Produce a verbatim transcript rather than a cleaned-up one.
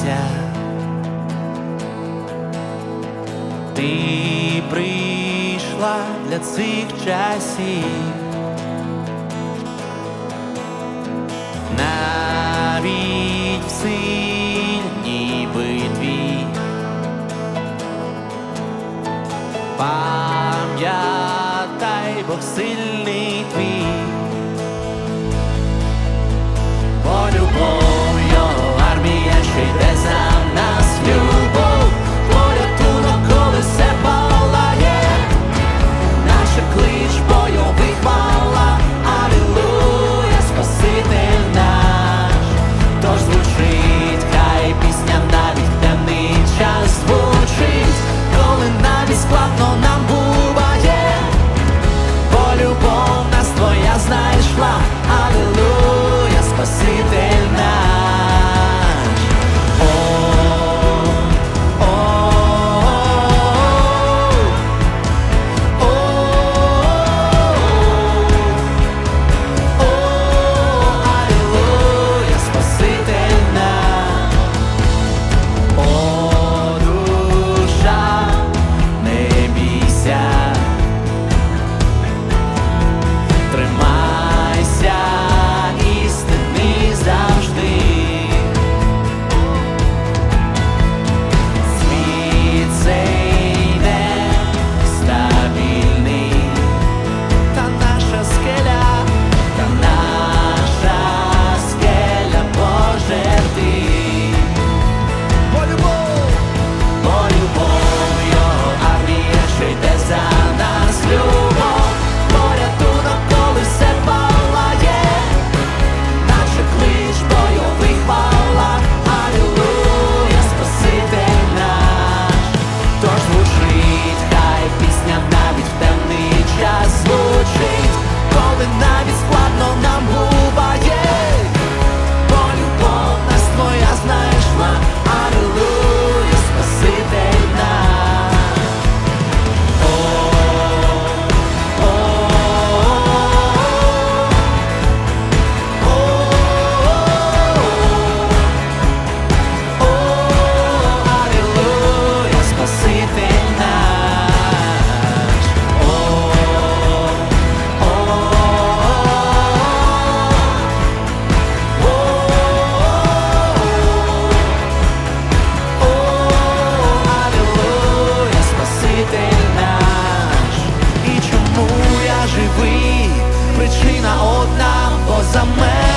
бійся, ти прийшла для цих часів. Навіть в сильній битві пам'ятай, Бог сильний твій. Бо любов його армія, що йде за нас, любов, порятунок, коли все палає, наша клич бойових хвала, алілуя, Спаситель наш. Тож звучить, хай пісня навіть в темний час звучить, коли навіть складно нам буває, бо любов нас твоя знайшла, алілуя, Спаситель наш. О, о, о, о, алілуя, Спаситель наш. О, душа, не бійся, тримайся істини завжди. Світ цей нестабільний, та наша скеля, та наша скеля, Боже, ти. Бо любов, бо любов його армія, що йде за нас, любов, порятунок, коли все палає, наша клич бойових хвала, алілуя, Спаситель наш. Тож звучить, хай пісня навіть в темний час звучить, коли навіть складно нам буває, бо любов нас твоя знайшла, алілуя, Спаситель наш. О, о, о, о, алілуя, Спаситель наш. О, о, о, алілуя, Спаситель наш. І чому я живий? Причина одна, бо за мене